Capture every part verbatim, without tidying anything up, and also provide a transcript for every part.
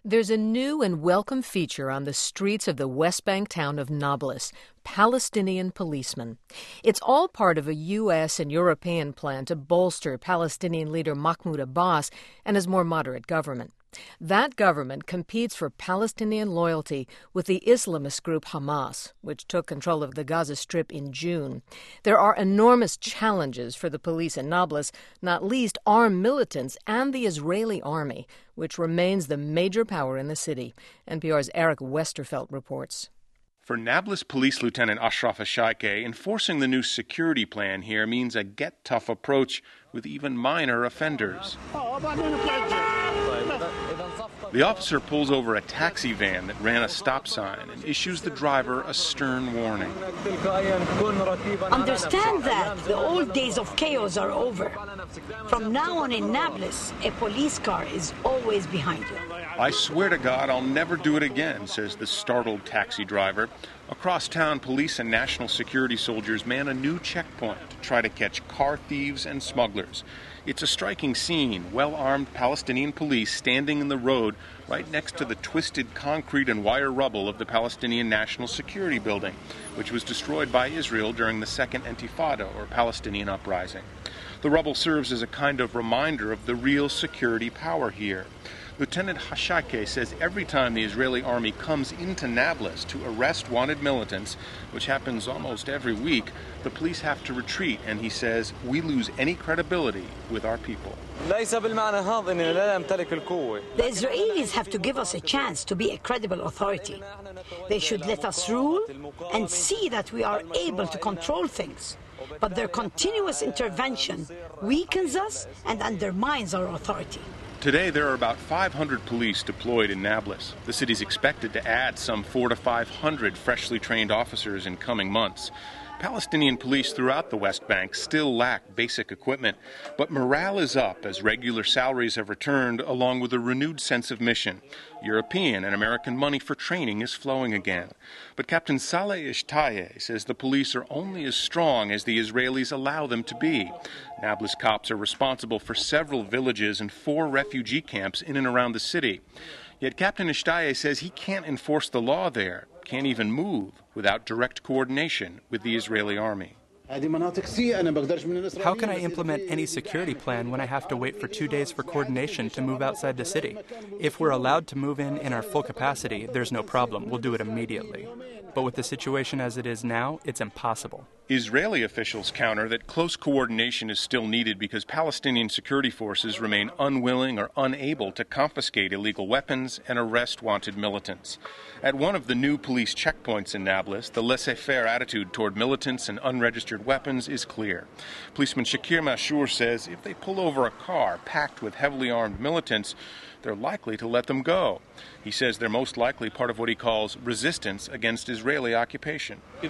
There's a new and welcome feature on the streets of the West Bank town of Nablus, Palestinian policemen. It's all part of a U S and European plan to bolster Palestinian leader Mahmoud Abbas and his more moderate government. That government competes for Palestinian loyalty with the Islamist group Hamas, which took control of the Gaza Strip in June. There are enormous challenges for the police in Nablus, not least armed militants and the Israeli army, which remains the major power in the city. N P R's Eric Westerfeld reports. For Nablus Police Lieutenant Ashraf Hashaike, enforcing the new security plan here means a get-tough approach with even minor offenders. The officer pulls over a taxi van that ran a stop sign and issues the driver a stern warning. Understand that the old days of chaos are over. From now on in Nablus, a police car is always behind you. I swear to God I'll never do it again, says the startled taxi driver. Across town, police and national security soldiers man a new checkpoint to try to catch car thieves and smugglers. It's a striking scene, well-armed Palestinian police standing in the road right next to the twisted concrete and wire rubble of the Palestinian National Security Building, which was destroyed by Israel during the Second Intifada, or Palestinian uprising. The rubble serves as a kind of reminder of the real security power here. Lieutenant Hashaike says every time the Israeli army comes into Nablus to arrest wanted militants, which happens almost every week, the police have to retreat, and he says we lose any credibility with our people. The Israelis have to give us a chance to be a credible authority. They should let us rule and see that we are able to control things. But their continuous intervention weakens us and undermines our authority. Today, there are about five hundred police deployed in Nablus. The city's expected to add some four to five hundred freshly trained officers in coming months. Palestinian police throughout the West Bank still lack basic equipment, but morale is up as regular salaries have returned, along with a renewed sense of mission. European and American money for training is flowing again. But Captain Saleh Ishtaye says the police are only as strong as the Israelis allow them to be. Nablus cops are responsible for several villages and four refugee camps in and around the city. Yet Captain Ishtaye says he can't enforce the law there, can't even move without direct coordination with the Israeli army. How can I implement any security plan when I have to wait for two days for coordination to move outside the city? If we're allowed to move in in our full capacity, there's no problem. We'll do it immediately. But with the situation as it is now, it's impossible. Israeli officials counter that close coordination is still needed because Palestinian security forces remain unwilling or unable to confiscate illegal weapons and arrest wanted militants. At one of the new police checkpoints in Nablus, the laissez-faire attitude toward militants and unregistered weapons is clear. Policeman Shakir Mashour says if they pull over a car packed with heavily armed militants, they're likely to let them go. He says they're most likely part of what he calls resistance against Israeli occupation. If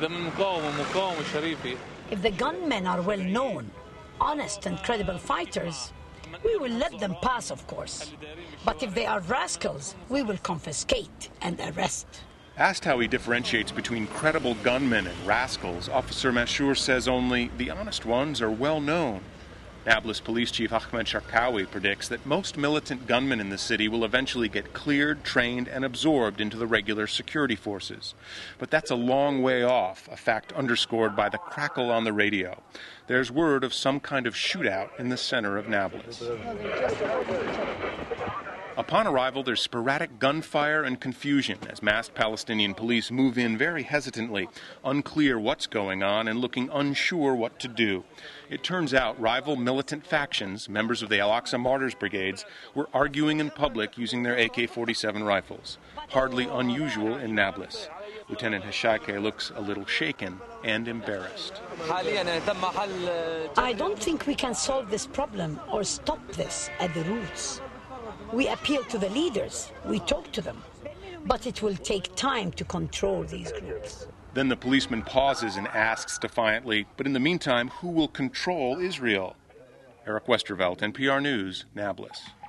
the gunmen are well known, honest and credible fighters, we will let them pass, of course. But if they are rascals, we will confiscate and arrest. Asked how he differentiates between credible gunmen and rascals, Officer Mashour says only the honest ones are well known. Nablus Police Chief Ahmed Sharkawi predicts that most militant gunmen in the city will eventually get cleared, trained, and absorbed into the regular security forces. But that's a long way off, a fact underscored by the crackle on the radio. There's word of some kind of shootout in the center of Nablus. Upon arrival, there's sporadic gunfire and confusion as masked Palestinian police move in very hesitantly, unclear what's going on and looking unsure what to do. It turns out rival militant factions, members of the Al-Aqsa Martyrs Brigades, were arguing in public using their A K forty-seven rifles. Hardly unusual in Nablus. Lieutenant Hashaike looks a little shaken and embarrassed. I don't think we can solve this problem or stop this at the roots. We appeal to the leaders, we talk to them, but it will take time to control these groups. Then the policeman pauses and asks defiantly, but in the meantime, who will control Israel? Eric Westervelt, N P R News, Nablus.